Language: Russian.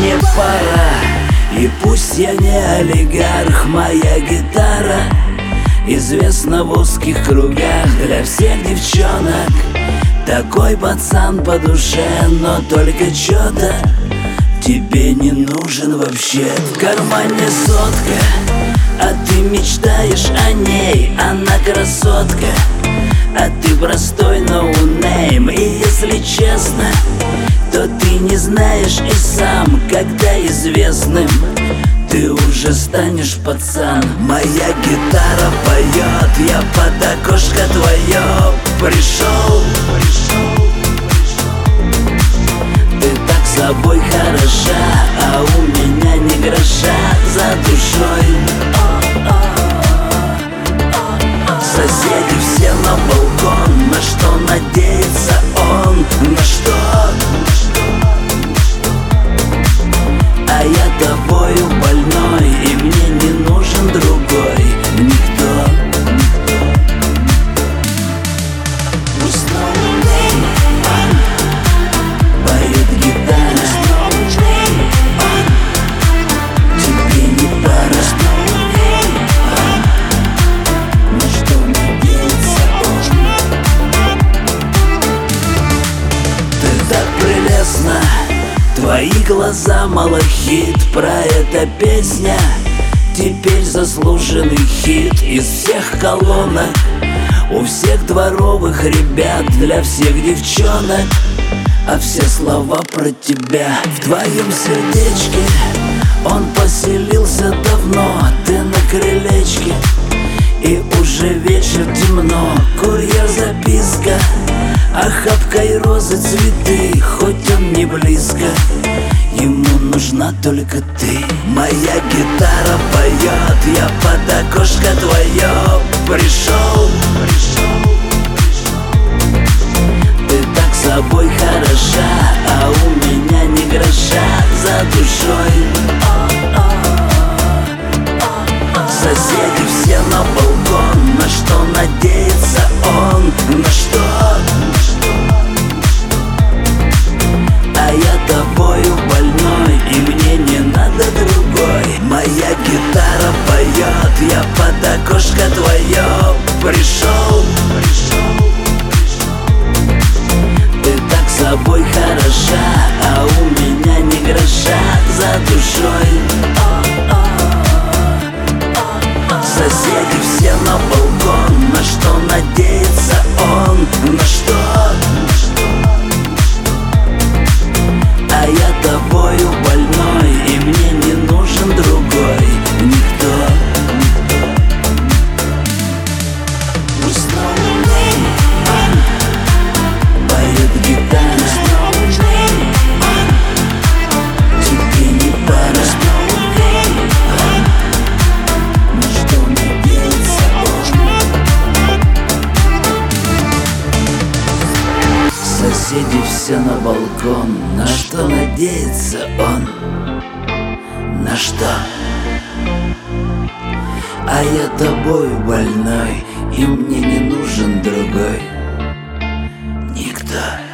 мне пора. И пусть я не олигарх, моя гитара известна в узких кругах для всех девчонок. Такой пацан по душе, но только чё-то тебе не нужен вообще. В кармане сотка, а ты мечтаешь о ней. Она красотка, а ты простой ноунейм. И если честно, то ты не знаешь и сам, когда известным ты уже станешь, пацан. Моя гитара поет, я под окошко твое пришел. Ты так собой хороша, а у меня ни гроша за душой. Соседи все на балкон, на что надеется он, на что? А я тобою больной, и мне не нужен другой никто. Поет гитара, тебе не пора. На что надеется он? Ты так прелестна, твои глаза малахит, про это песня. Теперь заслуженный хит из всех колонок, у всех дворовых ребят, для всех девчонок. А все слова про тебя в твоем сердечке. Он поселился давно, ты на крылечке. И уже вечер, темно, курьер записка, охапкой розы цветы, хоть он не близко, ему нужна только ты. Моя гитара поет, я под окошко твое пришел. Ты так собой хороша, а у меня ни гроша за душой. Соседи все на балкон, на что надеется он, на что? А я тобою больной, и мне не надо другой. Моя гитара поет, я под окошко твое пришел. Ты так собой хороша, а у меня ни гроша за душой. Соседи все на балкон, на что надеется он, на что? А я тобою больной, и мне не нужен другой никто. Поет гитара, тебе не пора. На что надеется он? Соседи все на балкон, на что надеется он? На что? А я тобою больной, и мне не нужен другой никто.